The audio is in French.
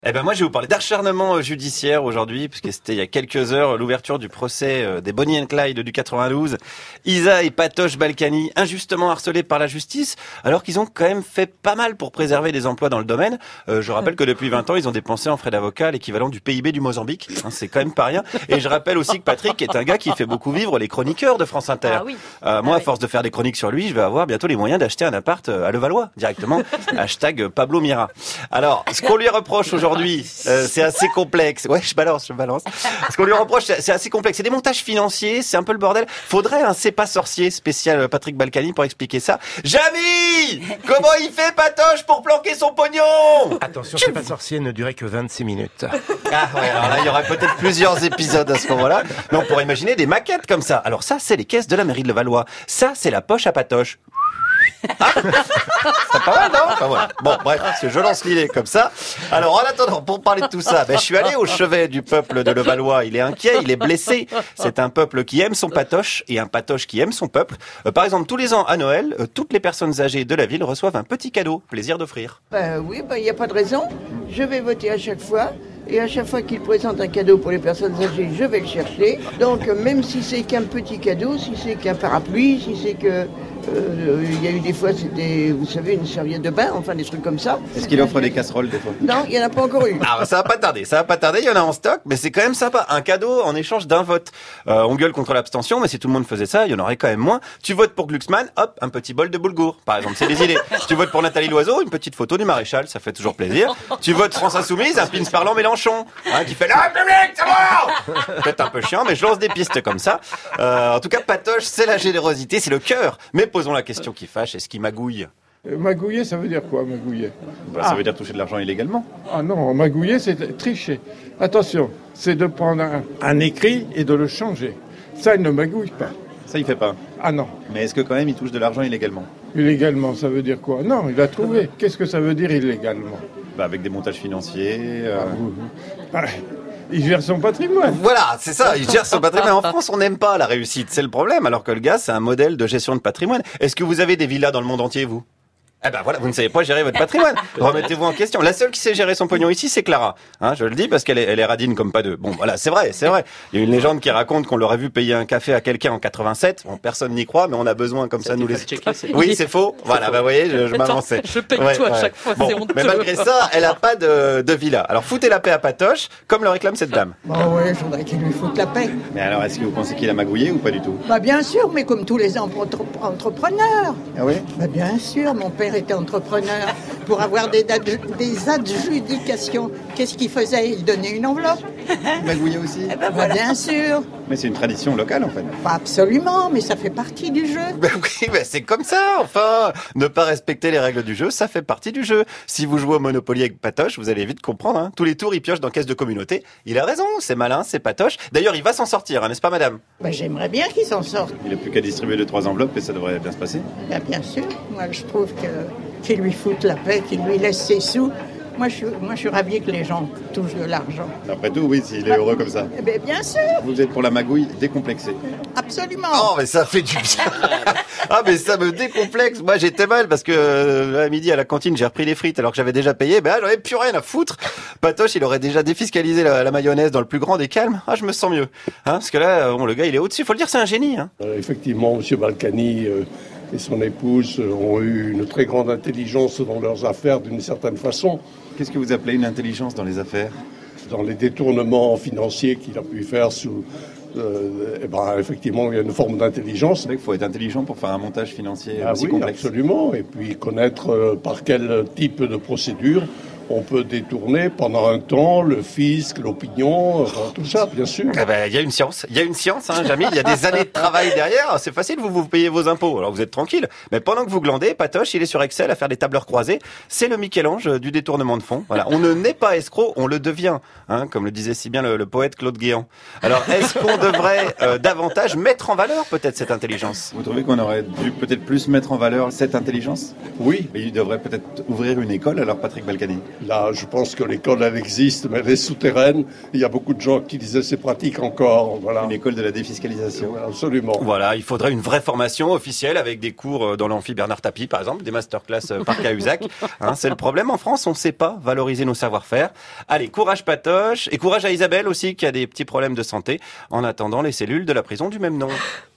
Eh ben moi je vais vous parler d'acharnement judiciaire aujourd'hui, puisque c'était il y a quelques heures l'ouverture du procès des Bonnie and Clyde du 92. Isa et Patoche Balkany, injustement harcelés par la justice, alors qu'ils ont quand même fait pas mal pour préserver des emplois dans le domaine. Je rappelle que depuis 20 ans, ils ont dépensé en frais d'avocat l'équivalent du PIB du Mozambique. C'est quand même pas rien. Et je rappelle aussi que Patrick est un gars qui fait beaucoup vivre les chroniqueurs de France Inter. Ah oui. Moi, à force de faire des chroniques sur lui, je vais avoir bientôt les moyens d'acheter un appart à Levallois, directement. Hashtag Pablo Mira. Alors, ce qu'on lui reproche aujourd'hui, c'est assez complexe. Ouais, je balance. Ce qu'on lui reproche, c'est assez complexe. C'est des montages financiers, c'est un peu le bordel. Faudrait un C'est pas sorcier spécial Patrick Balkany pour expliquer ça. Jamy, comment il fait Patoche pour planquer son pognon? Attention, C'est pas sorcier ne durait que 26 minutes. Ah ouais, alors là, il y aurait peut-être plusieurs épisodes à ce moment-là. Mais on pourrait imaginer des maquettes comme ça. Alors ça, c'est les caisses de la mairie de Levallois. Ça, c'est la poche à Patoche. Ah, c'est pas mal, non? Enfin, voilà. Bon, bref, parce que je lance l'idée comme ça. Alors, en attendant, pour parler de tout ça, je suis allé au chevet du peuple de Levallois. Il est inquiet, il est blessé. C'est un peuple qui aime son patoche et un patoche qui aime son peuple. Par exemple, tous les ans à Noël, toutes les personnes âgées de la ville reçoivent un petit cadeau, plaisir d'offrir. Oui, il n'y a pas de raison. Je vais voter à chaque fois. Et à chaque fois qu'il présente un cadeau pour les personnes âgées, je vais le chercher. Donc, même si c'est qu'un petit cadeau, si c'est qu'un parapluie, si c'est que... il y a eu des fois, c'était, vous savez, une serviette de bain, enfin des trucs comme ça. Est-ce qu'il offre des casseroles des fois? Non, il n'y en a pas encore eu. Ah, ça va pas tarder, il y en a en stock, mais c'est quand même sympa. Un cadeau en échange d'un vote. On gueule contre l'abstention, mais si tout le monde faisait ça, il y en aurait quand même moins. Tu votes pour Glucksmann, hop, un petit bol de boulgour, par exemple, c'est des idées. Tu votes pour Nathalie Loiseau, une petite photo du maréchal, ça fait toujours plaisir. Tu votes France Insoumise, un pins parlant Mélenchon, qui fait la République, c'est bon. Peut-être un peu chiant, mais je lance des pistes comme ça. En tout cas, Patoche, c'est la générosité, c'est le cœur. Mais posons la question qui fâche, est-ce qu'il magouille? Magouiller, ça veut dire quoi, magouiller? Ça veut dire toucher de l'argent illégalement. Ah non, magouiller, c'est tricher. Attention, c'est de prendre un écrit et de le changer. Ça, il ne magouille pas. Ça, il fait pas. Ah non. Mais est-ce que quand même il touche de l'argent illégalement? Illégalement, ça veut dire quoi? Non, il a trouvé. Qu'est-ce que ça veut dire illégalement? Avec des montages financiers. Il gère son patrimoine. Voilà, c'est ça, il gère son patrimoine. En France, on n'aime pas la réussite, c'est le problème, alors que le gars, c'est un modèle de gestion de patrimoine. Est-ce que vous avez des villas dans le monde entier, vous? Eh ben voilà, vous ne savez pas gérer votre patrimoine. Remettez-vous en question. La seule qui sait gérer son pognon ici, c'est Clara. Je le dis parce qu'elle est radine comme pas deux. Bon, voilà, c'est vrai. Il y a une légende qui raconte qu'on l'aurait vu payer un café à quelqu'un en 87. Bon, personne n'y croit, mais on a besoin comme ça nous les... Oui, c'est faux. Voilà, vous voyez, je m'avançais. Je paye tout à chaque fois, c'est honteux. Mais malgré ça, elle a pas de villa. Alors foutez la paix à Patoche, comme le réclame cette dame. Ouais, je voudrais qu'il lui foute la paix. Mais alors, est-ce que vous pensez qu'il a magouillé ou pas du tout? Bien sûr, mais comme tous les entrepreneurs. Ah oui? Bien sûr, mon père était entrepreneur. Pour avoir des adjudications, qu'est-ce qu'il faisait? Il donnait une enveloppe. Magouillé aussi? Bien sûr. Mais c'est une tradition locale en fait. Pas absolument, mais ça fait partie du jeu. Oui, mais c'est comme ça, enfin. Ne pas respecter les règles du jeu, ça fait partie du jeu. Si vous jouez au Monopoly avec Patoche, vous allez vite comprendre. Tous les tours, il pioche dans caisse de communauté. Il a raison, c'est malin, c'est Patoche. D'ailleurs, il va s'en sortir, n'est-ce pas madame? J'aimerais bien qu'il s'en sorte. Il n'a plus qu'à distribuer 2-3 enveloppes et ça devrait bien se passer. Bien sûr, moi je trouve qu'il lui foute la paix, qu'il lui laisse ses sous. Moi, je suis ravi que les gens touchent de l'argent. Après tout, oui, s'il est heureux comme ça. Bien sûr. Vous êtes pour la magouille décomplexée. Absolument. Oh, mais ça fait du bien. Ah, mais ça me décomplexe. Moi, j'étais mal parce que à midi à la cantine, j'ai repris les frites alors que j'avais déjà payé. J'en avais plus rien à foutre. Patoche, il aurait déjà défiscalisé la mayonnaise dans le plus grand des calmes. Je me sens mieux. Parce que là, le gars, il est au-dessus. Faut le dire, c'est un génie. Effectivement, M. Balkany et son épouse ont eu une très grande intelligence dans leurs affaires d'une certaine façon. Qu'est-ce que vous appelez une intelligence dans les affaires? Dans les détournements financiers qu'il a pu faire sous... effectivement, il y a une forme d'intelligence. C'est vrai qu'il faut être intelligent pour faire un montage financier aussi oui, complexe. Absolument. Et puis connaître par quel type de procédure on peut détourner pendant un temps le fisc, l'opinion, tout ça, bien sûr. Il y a une science, Jamy. Il y a des années de travail derrière. C'est facile, vous payez vos impôts. Alors vous êtes tranquille. Mais pendant que vous glandez, Patoche, il est sur Excel à faire des tableurs croisés. C'est le Michel-Ange du détournement de fonds. Voilà. On ne naît pas escroc, on le devient. Comme le disait si bien le poète Claude Guéant. Alors, est-ce qu'on devrait davantage mettre en valeur peut-être cette intelligence? Vous trouvez qu'on aurait dû peut-être plus mettre en valeur cette intelligence? Oui. Mais il devrait peut-être ouvrir une école, alors Patrick Balkany. Là, je pense que l'école, elle existe, mais elle est souterraine. Il y a beaucoup de gens qui utilisaient ces pratiques encore. Voilà. Une école de la défiscalisation. Absolument. Voilà, il faudrait une vraie formation officielle avec des cours dans l'amphi Bernard Tapie, par exemple, des masterclass par Cahuzac. C'est le problème en France, on ne sait pas valoriser nos savoir-faire. Allez, courage Patoche, et courage à Isabelle aussi, qui a des petits problèmes de santé, en attendant les cellules de la prison du même nom.